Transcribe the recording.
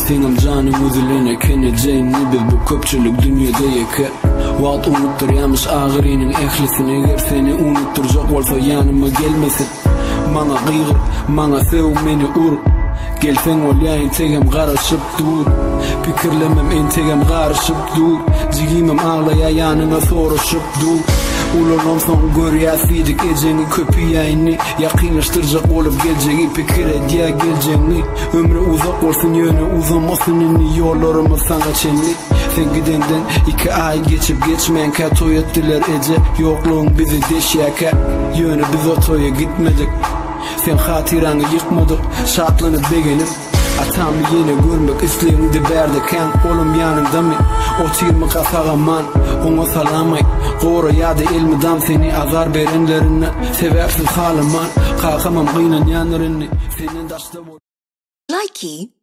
Singam canım üzülene keneceğini biz bu köpçülük dünyada yeke. Wagt unutturýarmyş agyrynyň ehlisini, eger seni unutturjak bolsa ýanyma gelmesin. Maňa gıygyr, maňa sew meni ur. Gelseň bolýaýyn tegem garaşyp dur. Pikirlemem entegem garaşyp dur. Jigimem ağlaýa ýanyňa soraşyp dur. Ulanam son görýärsidik ejeni köpüýäýini, ýakynlaştyrjak bolup geljegi pikir edýär geljegini. Ömrü uzak bolsun ýöne uzamasynyň ýollarymyz saňa çenli. Sen gidenden 2 ay geçip geçmeýänkä toý etdiler eje. Ýoklugyň bizi deşýärkä, ýöne biz o toýa gitmedik. Sen hatiraňy ýykmadyk, şatlanyp begenip. Atammy ýene görmek isleýärdi berdiken, olum ýanymdamy. Otirmi kasagaman, oňa salamay. Gora ýa-da elmidam seni azar berenlerini, sebäpsiz halyman, kalkamam gynanýanlaryny. Senden daşda bol. Likey